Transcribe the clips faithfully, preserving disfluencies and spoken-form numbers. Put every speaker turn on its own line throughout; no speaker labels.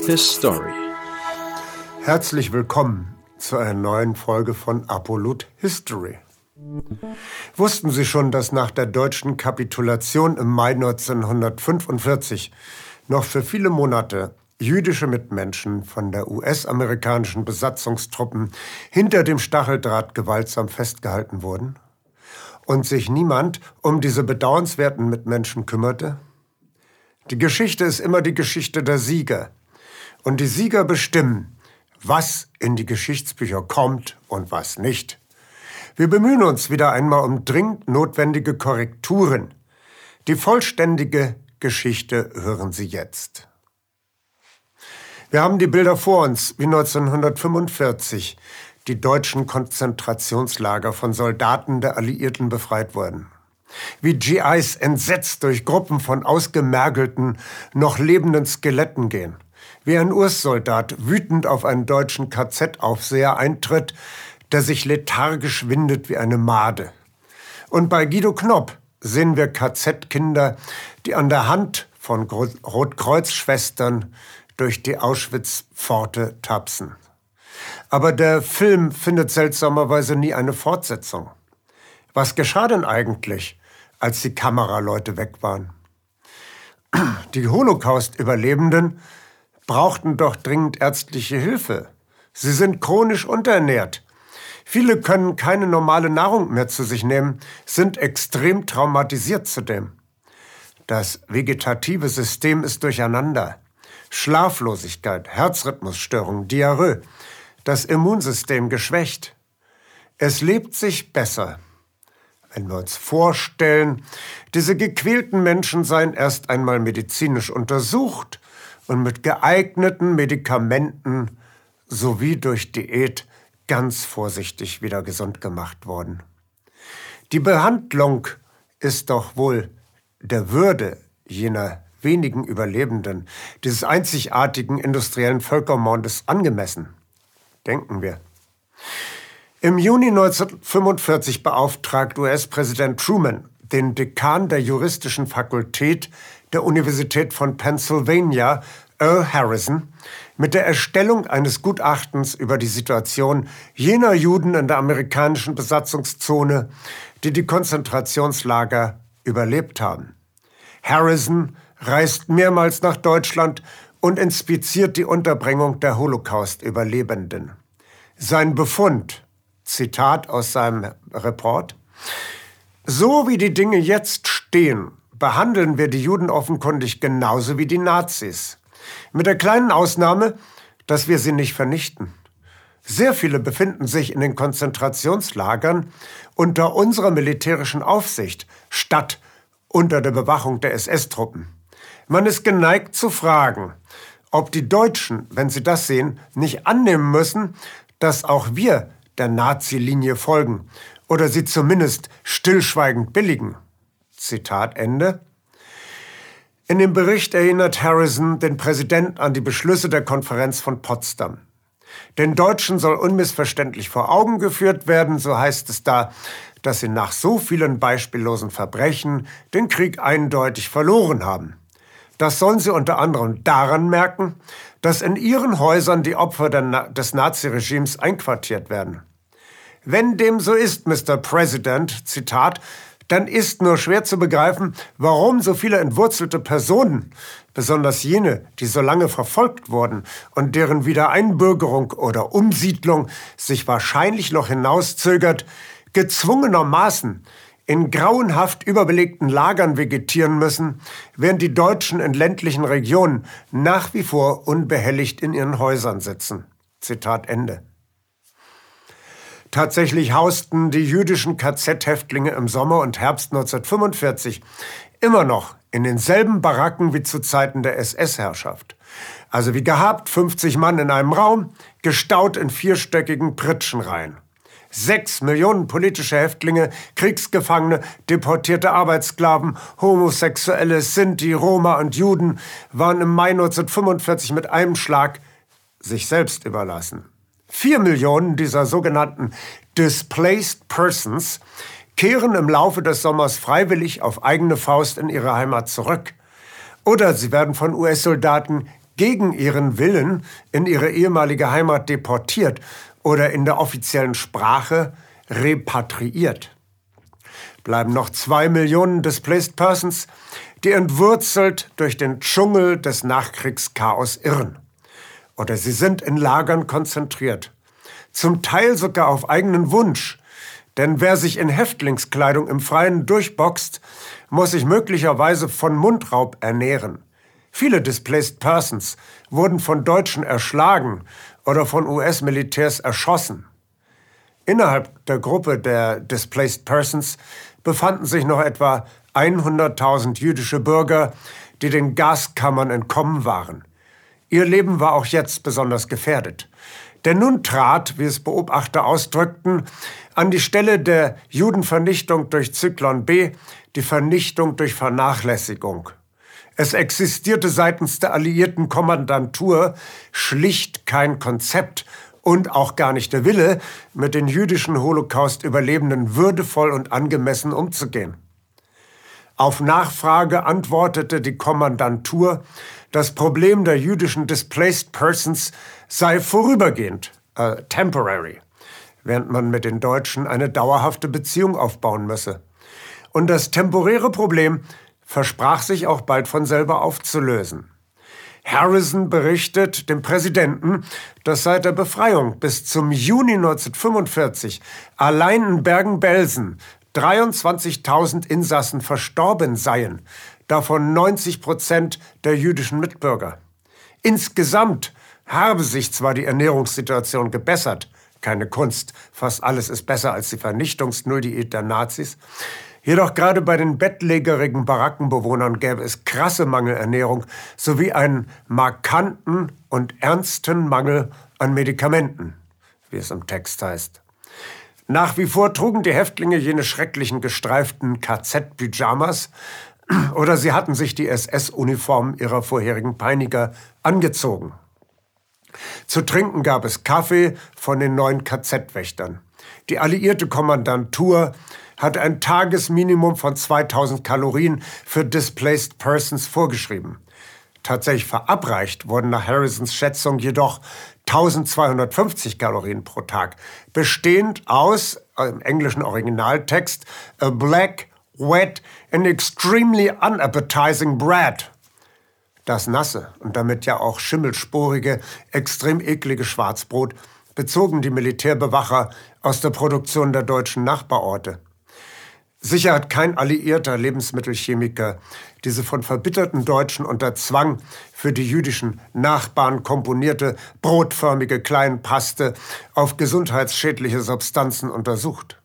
His Story.
Herzlich willkommen zu einer neuen Folge von Apollut History. Wussten Sie schon, dass nach der deutschen Kapitulation im Mai neunzehnhundertfünfundvierzig noch für viele Monate jüdische Mitmenschen von der U S-amerikanischen Besatzungstruppen hinter dem Stacheldraht gewaltsam festgehalten wurden? Und sich niemand um diese bedauernswerten Mitmenschen kümmerte? Die Geschichte ist immer die Geschichte der Sieger. Und die Sieger bestimmen, was in die Geschichtsbücher kommt und was nicht. Wir bemühen uns wieder einmal um dringend notwendige Korrekturen. Die vollständige Geschichte hören Sie jetzt. Wir haben die Bilder vor uns, wie neunzehnhundertfünfundvierzig die deutschen Konzentrationslager von Soldaten der Alliierten befreit wurden. Wie G Is entsetzt durch Gruppen von ausgemergelten, noch lebenden Skeletten gehen. Wie ein U S-Soldat wütend auf einen deutschen K Z-Aufseher eintritt, der sich lethargisch windet wie eine Made. Und bei Guido Knopp sehen wir K Z-Kinder, die an der Hand von Rotkreuz-Schwestern durch die Auschwitz-Pforte tapsen. Aber der Film findet seltsamerweise nie eine Fortsetzung. Was geschah denn eigentlich, als die Kameraleute weg waren? Die Holocaust-Überlebenden brauchten doch dringend ärztliche Hilfe. Sie sind chronisch unterernährt. Viele können keine normale Nahrung mehr zu sich nehmen, sind extrem traumatisiert zudem. Das vegetative System ist durcheinander. Schlaflosigkeit, Herzrhythmusstörungen, Diarrhoe, das Immunsystem geschwächt. Es lebt sich besser. Wenn wir uns vorstellen, diese gequälten Menschen seien erst einmal medizinisch untersucht und mit geeigneten Medikamenten sowie durch Diät ganz vorsichtig wieder gesund gemacht worden. Die Behandlung ist doch wohl der Würde jener wenigen Überlebenden dieses einzigartigen industriellen Völkermordes angemessen. Denken wir. Im Juni neunzehnhundertfünfundvierzig beauftragt U S-Präsident Truman den Dekan der juristischen Fakultät der Universität von Pennsylvania, Earl Harrison, mit der Erstellung eines Gutachtens über die Situation jener Juden in der amerikanischen Besatzungszone, die die Konzentrationslager überlebt haben. Harrison reist mehrmals nach Deutschland und inspiziert die Unterbringung der Holocaust-Überlebenden. Sein Befund, Zitat aus seinem Report: So wie die Dinge jetzt stehen, behandeln wir die Juden offenkundig genauso wie die Nazis. Mit der kleinen Ausnahme, dass wir sie nicht vernichten. Sehr viele befinden sich in den Konzentrationslagern unter unserer militärischen Aufsicht, statt unter der Bewachung der S S-Truppen. Man ist geneigt zu fragen, ob die Deutschen, wenn sie das sehen, nicht annehmen müssen, dass auch wir der Nazi-Linie folgen oder sie zumindest stillschweigend billigen. Zitat Ende. In dem Bericht erinnert Harrison den Präsidenten an die Beschlüsse der Konferenz von Potsdam. Den Deutschen soll unmissverständlich vor Augen geführt werden, so heißt es da, dass sie nach so vielen beispiellosen Verbrechen den Krieg eindeutig verloren haben. Das sollen sie unter anderem daran merken, dass in ihren Häusern die Opfer der, des Naziregimes einquartiert werden. Wenn dem so ist, Mister President, Zitat, dann ist nur schwer zu begreifen, warum so viele entwurzelte Personen, besonders jene, die so lange verfolgt wurden und deren Wiedereinbürgerung oder Umsiedlung sich wahrscheinlich noch hinauszögert, gezwungenermaßen in grauenhaft überbelegten Lagern vegetieren müssen, während die Deutschen in ländlichen Regionen nach wie vor unbehelligt in ihren Häusern sitzen. Zitat Ende. Tatsächlich hausten die jüdischen K Z-Häftlinge im Sommer und Herbst neunzehnhundertfünfundvierzig immer noch in denselben Baracken wie zu Zeiten der S S-Herrschaft. Also wie gehabt, fünfzig Mann in einem Raum, gestaut in vierstöckigen Pritschenreihen. Sechs Millionen politische Häftlinge, Kriegsgefangene, deportierte Arbeitssklaven, Homosexuelle, Sinti, Roma und Juden waren im Mai neunzehnhundertfünfundvierzig mit einem Schlag sich selbst überlassen. Vier Millionen dieser sogenannten Displaced Persons kehren im Laufe des Sommers freiwillig auf eigene Faust in ihre Heimat zurück. Oder sie werden von U S-Soldaten gegen ihren Willen in ihre ehemalige Heimat deportiert oder in der offiziellen Sprache repatriiert. Bleiben noch zwei Millionen Displaced Persons, die entwurzelt durch den Dschungel des Nachkriegschaos irren. Oder sie sind in Lagern konzentriert, zum Teil sogar auf eigenen Wunsch. Denn wer sich in Häftlingskleidung im Freien durchboxt, muss sich möglicherweise von Mundraub ernähren. Viele Displaced Persons wurden von Deutschen erschlagen oder von U S-Militärs erschossen. Innerhalb der Gruppe der Displaced Persons befanden sich noch etwa hunderttausend jüdische Bürger, die den Gaskammern entkommen waren. Ihr Leben war auch jetzt besonders gefährdet. Denn nun trat, wie es Beobachter ausdrückten, an die Stelle der Judenvernichtung durch Zyklon B die Vernichtung durch Vernachlässigung. Es existierte seitens der alliierten Kommandantur schlicht kein Konzept und auch gar nicht der Wille, mit den jüdischen Holocaust-Überlebenden würdevoll und angemessen umzugehen. Auf Nachfrage antwortete die Kommandantur, das Problem der jüdischen Displaced Persons sei vorübergehend, äh, temporary, während man mit den Deutschen eine dauerhafte Beziehung aufbauen müsse. Und das temporäre Problem versprach sich auch bald von selber aufzulösen. Harrison berichtet dem Präsidenten, dass seit der Befreiung bis zum Juni neunzehnhundertfünfundvierzig allein in Bergen-Belsen dreiundzwanzigtausend Insassen verstorben seien, davon neunzig Prozent der jüdischen Mitbürger. Insgesamt habe sich zwar die Ernährungssituation gebessert, keine Kunst, fast alles ist besser als die Vernichtungsnulldiät der Nazis, jedoch gerade bei den bettlägerigen Barackenbewohnern gäbe es krasse Mangelernährung sowie einen markanten und ernsten Mangel an Medikamenten, wie es im Text heißt. Nach wie vor trugen die Häftlinge jene schrecklichen gestreiften K Z-Pyjamas oder sie hatten sich die S S-Uniformen ihrer vorherigen Peiniger angezogen. Zu trinken gab es Kaffee von den neuen K Z-Wächtern. Die alliierte Kommandantur hatte ein Tagesminimum von zweitausend Kalorien für Displaced Persons vorgeschrieben. Tatsächlich verabreicht wurden nach Harrisons Schätzung jedoch eintausendzweihundertfünfzig Kalorien pro Tag, bestehend aus, im englischen Originaltext, a black, wet and extremely unappetizing bread. Das nasse und damit ja auch schimmelsporige, extrem eklige Schwarzbrot bezogen die Militärbewacher aus der Produktion der deutschen Nachbarorte. Sicher hat kein alliierter Lebensmittelchemiker diese von verbitterten Deutschen unter Zwang für die jüdischen Nachbarn komponierte, brotförmige Kleinpaste auf gesundheitsschädliche Substanzen untersucht.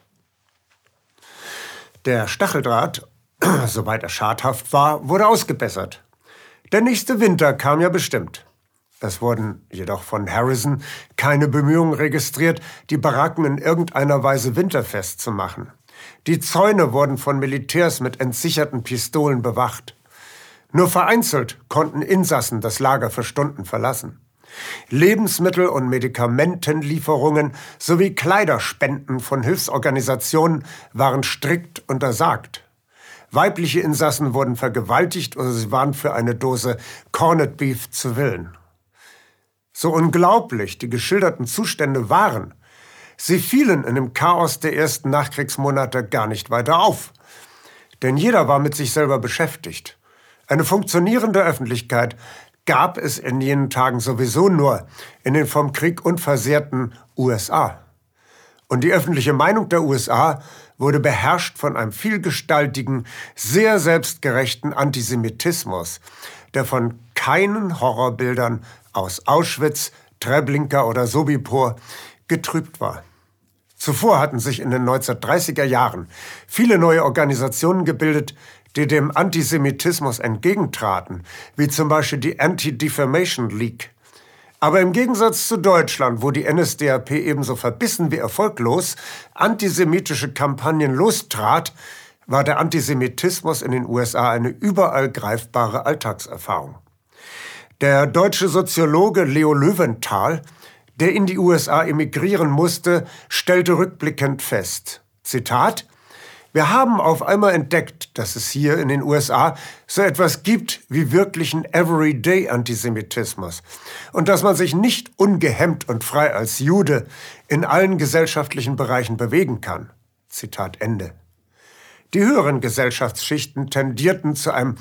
Der Stacheldraht, soweit er schadhaft war, wurde ausgebessert. Der nächste Winter kam ja bestimmt. Es wurden jedoch von Harrison keine Bemühungen registriert, die Baracken in irgendeiner Weise winterfest zu machen. Die Zäune wurden von Militärs mit entsicherten Pistolen bewacht. Nur vereinzelt konnten Insassen das Lager für Stunden verlassen. Lebensmittel- und Medikamentenlieferungen sowie Kleiderspenden von Hilfsorganisationen waren strikt untersagt. Weibliche Insassen wurden vergewaltigt oder sie waren für eine Dose Corned Beef zu Willen. So unglaublich die geschilderten Zustände waren, sie fielen in dem Chaos der ersten Nachkriegsmonate gar nicht weiter auf. Denn jeder war mit sich selber beschäftigt. Eine funktionierende Öffentlichkeit gab es in jenen Tagen sowieso nur in den vom Krieg unversehrten U S A. Und die öffentliche Meinung der U S A wurde beherrscht von einem vielgestaltigen, sehr selbstgerechten Antisemitismus, der von keinen Horrorbildern aus Auschwitz, Treblinka oder Sobibor getrübt war. Zuvor hatten sich in den neunzehnhundertdreißiger Jahren viele neue Organisationen gebildet, die dem Antisemitismus entgegentraten, wie zum Beispiel die Anti-Defamation League. Aber im Gegensatz zu Deutschland, wo die N S D A P ebenso verbissen wie erfolglos antisemitische Kampagnen lostrat, war der Antisemitismus in den U S A eine überall greifbare Alltagserfahrung. Der deutsche Soziologe Leo Löwenthal, der in die U S A emigrieren musste, stellte rückblickend fest, Zitat, Wir haben auf einmal entdeckt, dass es hier in den U S A so etwas gibt wie wirklichen Everyday-Antisemitismus und dass man sich nicht ungehemmt und frei als Jude in allen gesellschaftlichen Bereichen bewegen kann. Zitat Ende. Die höheren Gesellschaftsschichten tendierten zu einem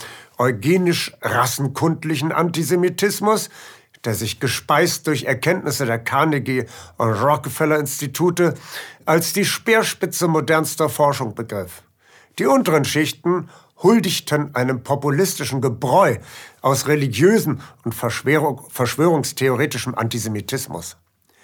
eugenisch-rassenkundlichen Antisemitismus, der sich gespeist durch Erkenntnisse der Carnegie- und Rockefeller-Institute als die Speerspitze modernster Forschung begriff. Die unteren Schichten huldigten einem populistischen Gebräu aus religiösem und Verschwörung, verschwörungstheoretischem Antisemitismus.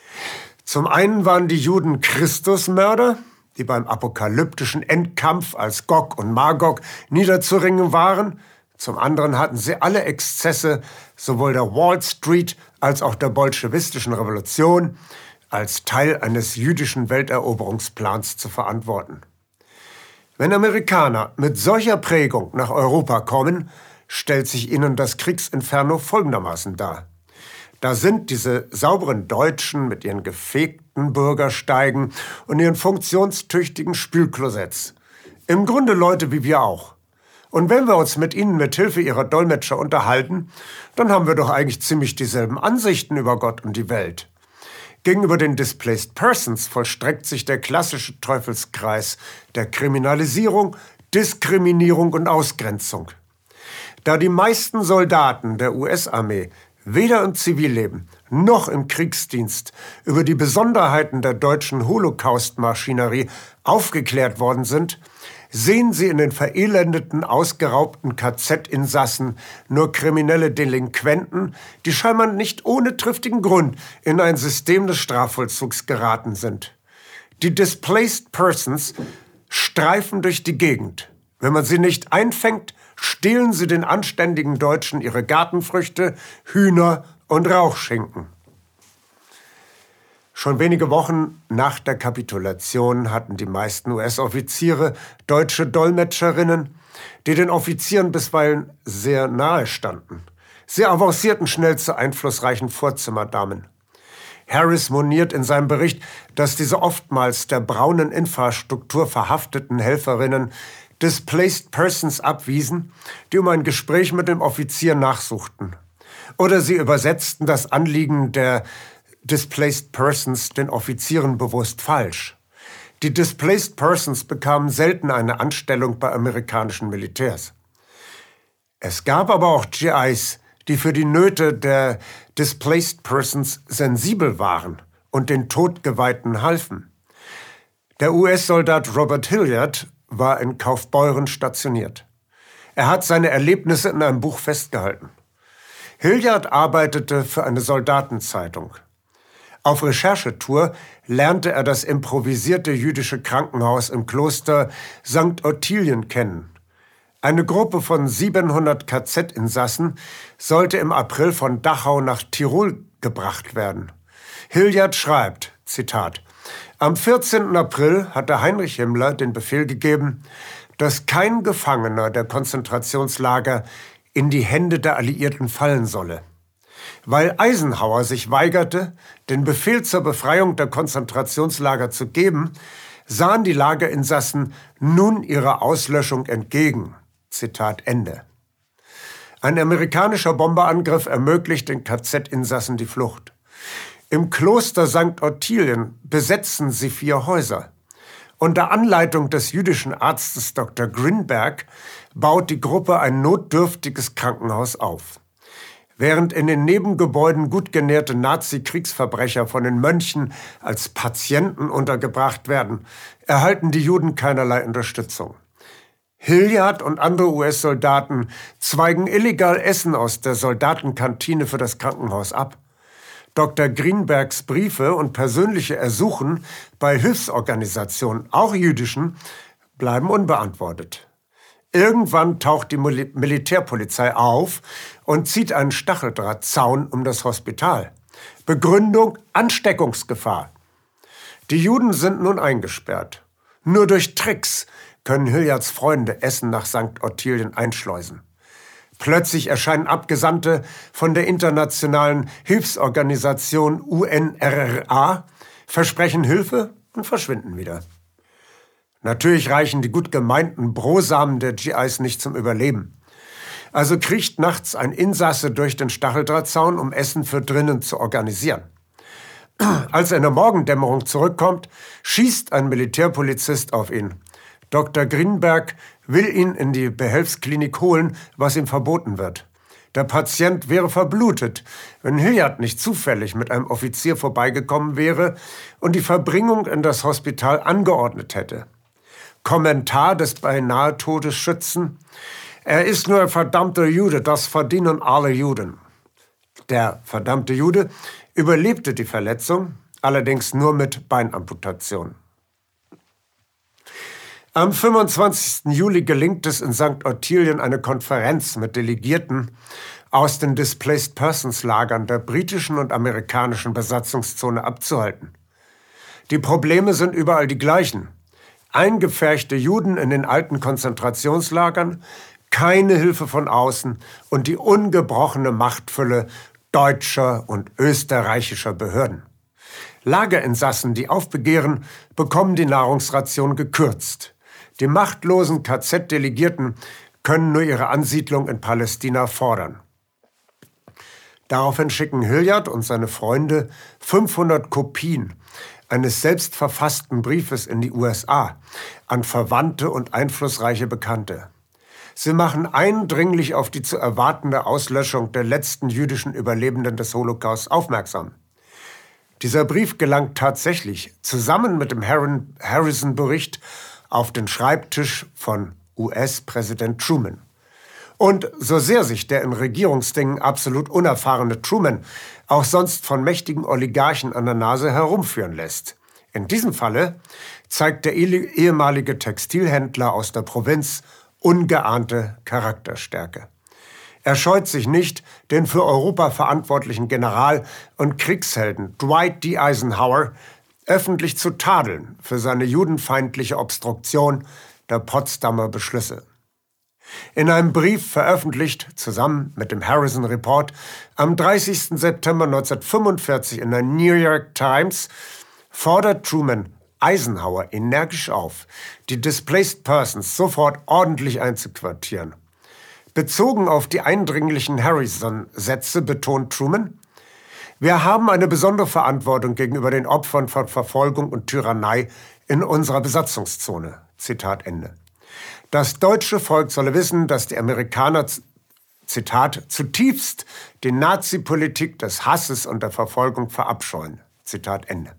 Zum einen waren die Juden Christusmörder, die beim apokalyptischen Endkampf als Gog und Magog niederzuringen waren. Zum anderen hatten sie alle Exzesse sowohl der Wall Street als auch der bolschewistischen Revolution als Teil eines jüdischen Welteroberungsplans zu verantworten. Wenn Amerikaner mit solcher Prägung nach Europa kommen, stellt sich ihnen das Kriegsinferno folgendermaßen dar. Da sind diese sauberen Deutschen mit ihren gefegten Bürgersteigen und ihren funktionstüchtigen Spülklosetts. Im Grunde Leute wie wir auch. Und wenn wir uns mit ihnen mit Hilfe ihrer Dolmetscher unterhalten, dann haben wir doch eigentlich ziemlich dieselben Ansichten über Gott und die Welt. Gegenüber den Displaced Persons vollstreckt sich der klassische Teufelskreis der Kriminalisierung, Diskriminierung und Ausgrenzung. Da die meisten Soldaten der U S-Armee weder im Zivilleben noch im Kriegsdienst über die Besonderheiten der deutschen Holocaust-Maschinerie aufgeklärt worden sind, sehen sie in den verelendeten, ausgeraubten K Z-Insassen nur kriminelle Delinquenten, die scheinbar nicht ohne triftigen Grund in ein System des Strafvollzugs geraten sind. Die Displaced Persons streifen durch die Gegend. Wenn man sie nicht einfängt, stehlen sie den anständigen Deutschen ihre Gartenfrüchte, Hühner und Rauchschinken. Schon wenige Wochen nach der Kapitulation hatten die meisten U S-Offiziere deutsche Dolmetscherinnen, die den Offizieren bisweilen sehr nahe standen. Sie avancierten schnell zu einflussreichen Vorzimmerdamen. Harris moniert in seinem Bericht, dass diese oftmals der braunen Infrastruktur verhafteten Helferinnen Displaced Persons abwiesen, die um ein Gespräch mit dem Offizier nachsuchten. Oder sie übersetzten das Anliegen der Displaced Persons den Offizieren bewusst falsch. Die Displaced Persons bekamen selten eine Anstellung bei amerikanischen Militärs. Es gab aber auch G Is, die für die Nöte der Displaced Persons sensibel waren und den Todgeweihten halfen. Der U S-Soldat Robert Hilliard war in Kaufbeuren stationiert. Er hat seine Erlebnisse in einem Buch festgehalten. Hilliard arbeitete für eine Soldatenzeitung. Auf Recherchetour lernte er das improvisierte jüdische Krankenhaus im Kloster Sankt Ottilien kennen. Eine Gruppe von siebenhundert K Z-Insassen sollte im April von Dachau nach Tirol gebracht werden. Hilliard schreibt, Zitat, am vierzehnten April hatte Heinrich Himmler den Befehl gegeben, dass kein Gefangener der Konzentrationslager in die Hände der Alliierten fallen solle. Weil Eisenhower sich weigerte, den Befehl zur Befreiung der Konzentrationslager zu geben, sahen die Lagerinsassen nun ihrer Auslöschung entgegen. Zitat Ende. Ein amerikanischer Bomberangriff ermöglicht den K Z-Insassen die Flucht. Im Kloster Sankt Ottilien besetzen sie vier Häuser. Unter Anleitung des jüdischen Arztes Doktor Grinberg baut die Gruppe ein notdürftiges Krankenhaus auf. Während in den Nebengebäuden gut genährte Nazi-Kriegsverbrecher von den Mönchen als Patienten untergebracht werden, erhalten die Juden keinerlei Unterstützung. Hilliard und andere U S-Soldaten zweigen illegal Essen aus der Soldatenkantine für das Krankenhaus ab. Doktor Grinbergs Briefe und persönliche Ersuchen bei Hilfsorganisationen, auch jüdischen, bleiben unbeantwortet. Irgendwann taucht die Mil- Militärpolizei auf und zieht einen Stacheldrahtzaun um das Hospital. Begründung: Ansteckungsgefahr. Die Juden sind nun eingesperrt. Nur durch Tricks können Hilliards Freunde Essen nach Sankt Ottilien einschleusen. Plötzlich erscheinen Abgesandte von der internationalen Hilfsorganisation U N R R A, versprechen Hilfe und verschwinden wieder. Natürlich reichen die gut gemeinten Brosamen der G Is nicht zum Überleben. Also kriecht nachts ein Insasse durch den Stacheldrahtzaun, um Essen für drinnen zu organisieren. Als er in der Morgendämmerung zurückkommt, schießt ein Militärpolizist auf ihn. Doktor Grinberg will ihn in die Behelfsklinik holen, was ihm verboten wird. Der Patient wäre verblutet, wenn Hilliard nicht zufällig mit einem Offizier vorbeigekommen wäre und die Verbringung in das Hospital angeordnet hätte. Kommentar des beinahe Todesschützen: Er ist nur ein verdammter Jude, das verdienen alle Juden. Der verdammte Jude überlebte die Verletzung, allerdings nur mit Beinamputation. Am fünfundzwanzigsten Juli gelingt es in Sankt Ottilien, eine Konferenz mit Delegierten aus den Displaced Persons Lagern der britischen und amerikanischen Besatzungszone abzuhalten. Die Probleme sind überall die gleichen. Eingepferchte Juden in den alten Konzentrationslagern, keine Hilfe von außen und die ungebrochene Machtfülle deutscher und österreichischer Behörden. Lagerinsassen, die aufbegehren, bekommen die Nahrungsration gekürzt. Die machtlosen K Z-Delegierten können nur ihre Ansiedlung in Palästina fordern. Daraufhin schicken Hilliard und seine Freunde fünfhundert Kopien eines selbst verfassten Briefes in die U S A an Verwandte und einflussreiche Bekannte. Sie machen eindringlich auf die zu erwartende Auslöschung der letzten jüdischen Überlebenden des Holocaust aufmerksam. Dieser Brief gelangt tatsächlich zusammen mit dem Harrison-Bericht auf den Schreibtisch von U S-Präsident Truman. Und so sehr sich der in Regierungsdingen absolut unerfahrene Truman auch sonst von mächtigen Oligarchen an der Nase herumführen lässt. In diesem Falle zeigt der ehemalige Textilhändler aus der Provinz ungeahnte Charakterstärke. Er scheut sich nicht, den für Europa verantwortlichen General und Kriegshelden Dwight D. Eisenhower öffentlich zu tadeln für seine judenfeindliche Obstruktion der Potsdamer Beschlüsse. In einem Brief, veröffentlicht zusammen mit dem Harrison Report am dreißigsten September neunzehnhundertfünfundvierzig in der New York Times, fordert Truman Eisenhower energisch auf, die Displaced Persons sofort ordentlich einzuquartieren. Bezogen auf die eindringlichen Harrison-Sätze betont Truman: Wir haben eine besondere Verantwortung gegenüber den Opfern von Verfolgung und Tyrannei in unserer Besatzungszone. Zitat Ende. Das deutsche Volk solle wissen, dass die Amerikaner, Zitat, zutiefst die Nazi-Politik des Hasses und der Verfolgung verabscheuen. Zitat Ende.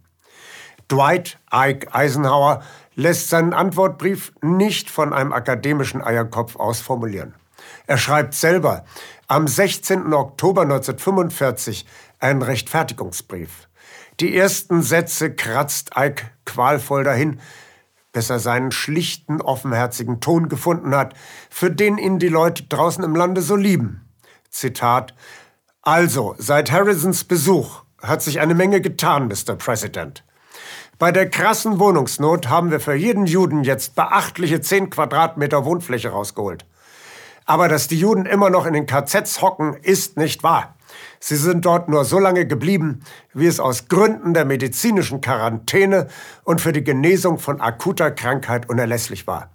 Dwight Ike Eisenhower lässt seinen Antwortbrief nicht von einem akademischen Eierkopf aus formulieren. Er schreibt selber am sechzehnten Oktober neunzehnhundertfünfundvierzig einen Rechtfertigungsbrief. Die ersten Sätze kratzt Ike qualvoll dahin, bis er seinen schlichten, offenherzigen Ton gefunden hat, für den ihn die Leute draußen im Lande so lieben. Zitat: Also, seit Harrisons Besuch hat sich eine Menge getan, Mister President. Bei der krassen Wohnungsnot haben wir für jeden Juden jetzt beachtliche zehn Quadratmeter Wohnfläche rausgeholt. Aber dass die Juden immer noch in den K Zs hocken, ist nicht wahr. Sie sind dort nur so lange geblieben, wie es aus Gründen der medizinischen Quarantäne und für die Genesung von akuter Krankheit unerlässlich war.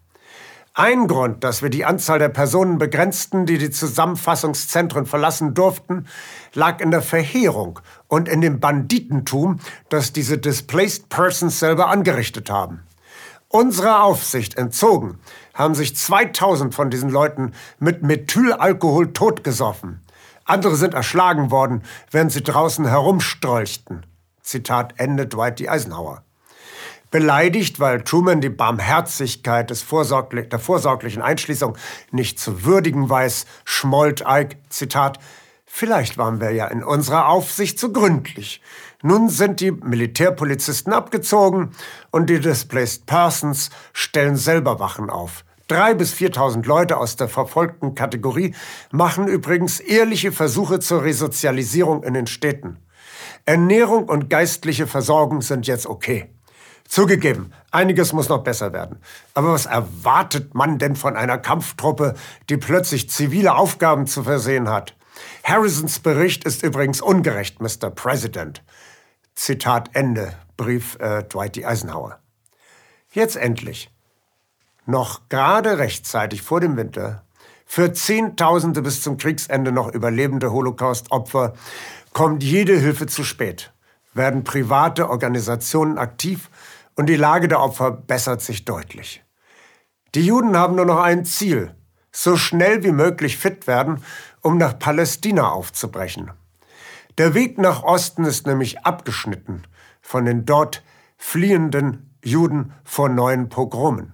Ein Grund, dass wir die Anzahl der Personen begrenzten, die die Zusammenfassungszentren verlassen durften, lag in der Verheerung und in dem Banditentum, das diese Displaced Persons selber angerichtet haben. Unserer Aufsicht entzogen, haben sich zweitausend von diesen Leuten mit Methylalkohol totgesoffen. Andere sind erschlagen worden, während sie draußen herumstrolchten. Zitat Ende, Dwight D. Eisenhower. Beleidigt, weil Truman die Barmherzigkeit des vorsorglich, der vorsorglichen Einschließung nicht zu würdigen weiß, schmollt Ike, Zitat: Vielleicht waren wir ja in unserer Aufsicht zu gründlich. Nun sind die Militärpolizisten abgezogen und die Displaced Persons stellen selber Wachen auf. Drei bis viertausend Leute aus der verfolgten Kategorie machen übrigens ehrliche Versuche zur Resozialisierung in den Städten. Ernährung und geistliche Versorgung sind jetzt okay. Zugegeben, einiges muss noch besser werden. Aber was erwartet man denn von einer Kampftruppe, die plötzlich zivile Aufgaben zu versehen hat? Harrisons Bericht ist übrigens ungerecht, Mister President. Zitat Ende, Brief äh, Dwight D. Eisenhower. Jetzt endlich noch gerade rechtzeitig vor dem Winter, für Zehntausende bis zum Kriegsende noch überlebende Holocaust-Opfer kommt jede Hilfe zu spät, werden private Organisationen aktiv und die Lage der Opfer bessert sich deutlich. Die Juden haben nur noch ein Ziel: so schnell wie möglich fit werden, um nach Palästina aufzubrechen. Der Weg nach Osten ist nämlich abgeschnitten von den dort fliehenden Juden vor neuen Pogromen.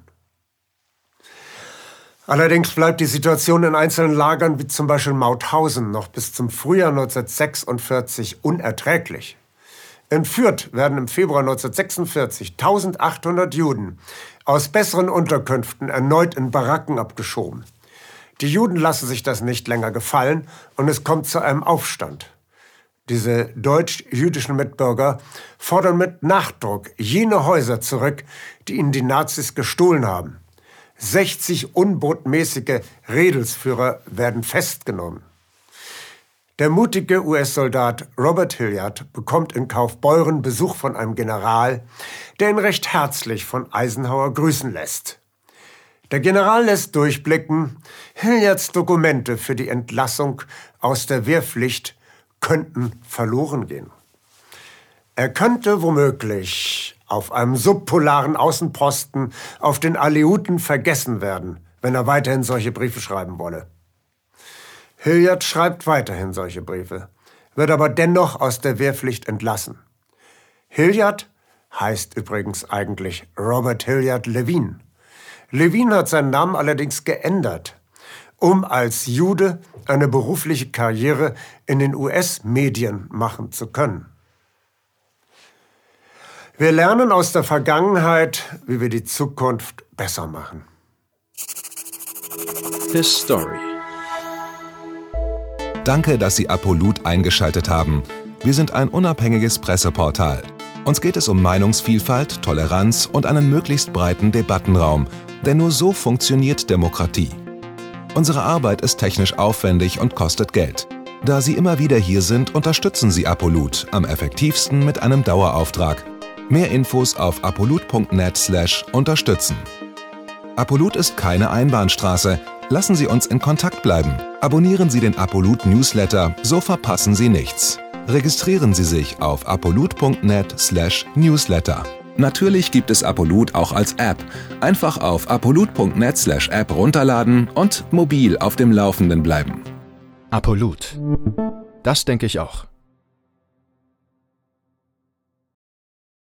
Allerdings bleibt die Situation in einzelnen Lagern wie zum Beispiel Mauthausen noch bis zum Frühjahr neunzehnhundertsechsundvierzig unerträglich. In Fürth werden im Februar neunzehnhundertsechsundvierzig eintausendachthundert Juden aus besseren Unterkünften erneut in Baracken abgeschoben. Die Juden lassen sich das nicht länger gefallen und es kommt zu einem Aufstand. Diese deutsch-jüdischen Mitbürger fordern mit Nachdruck jene Häuser zurück, die ihnen die Nazis gestohlen haben. sechzig unbotmäßige Redelsführer werden festgenommen. Der mutige U S-Soldat Robert Hilliard bekommt in Kaufbeuren Besuch von einem General, der ihn recht herzlich von Eisenhower grüßen lässt. Der General lässt durchblicken, Hilliards Dokumente für die Entlassung aus der Wehrpflicht könnten verloren gehen. Er könnte womöglich auf einem subpolaren Außenposten auf den Aleuten vergessen werden, wenn er weiterhin solche Briefe schreiben wolle. Hilliard schreibt weiterhin solche Briefe, wird aber dennoch aus der Wehrpflicht entlassen. Hilliard heißt übrigens eigentlich Robert Hilliard Levine. Levine hat seinen Namen allerdings geändert, um als Jude eine berufliche Karriere in den U S-Medien machen zu können. Wir lernen aus der Vergangenheit, wie wir die Zukunft besser machen.
His Story.
Danke, dass Sie Apolut eingeschaltet haben. Wir sind ein unabhängiges Presseportal. Uns geht es um Meinungsvielfalt, Toleranz und einen möglichst breiten Debattenraum, denn nur so funktioniert Demokratie. Unsere Arbeit ist technisch aufwendig und kostet Geld. Da Sie immer wieder hier sind, unterstützen Sie Apolut am effektivsten mit einem Dauerauftrag. Mehr Infos auf apolut punkt net slash unterstützen. Apolut ist keine Einbahnstraße. Lassen Sie uns in Kontakt bleiben. Abonnieren Sie den Apolut Newsletter, so verpassen Sie nichts. Registrieren Sie sich auf apolut punkt net slash newsletter. Natürlich gibt es Apolut auch als App. Einfach auf apolut punkt net slash app runterladen und mobil auf dem Laufenden bleiben.
Apolut. Das denke ich auch.